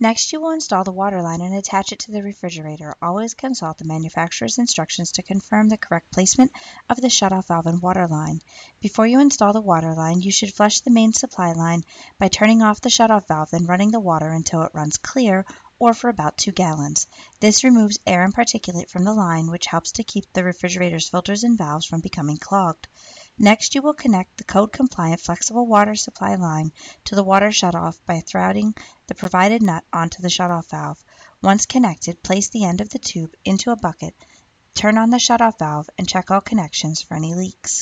Next, you will install the water line and attach it to the refrigerator. Always consult the manufacturer's instructions to confirm the correct placement of the shutoff valve and water line. Before you install the water line, you should flush the main supply line by turning off the shutoff valve and running the water until it runs clear, or for about 2 gallons. This removes air and particulate from the line, which helps to keep the refrigerator's filters and valves from becoming clogged. Next, you will connect the code-compliant flexible water supply line to the water shutoff by threading the provided nut onto the shutoff valve. Once connected, place the end of the tube into a bucket, turn on the shutoff valve, and check all connections for any leaks.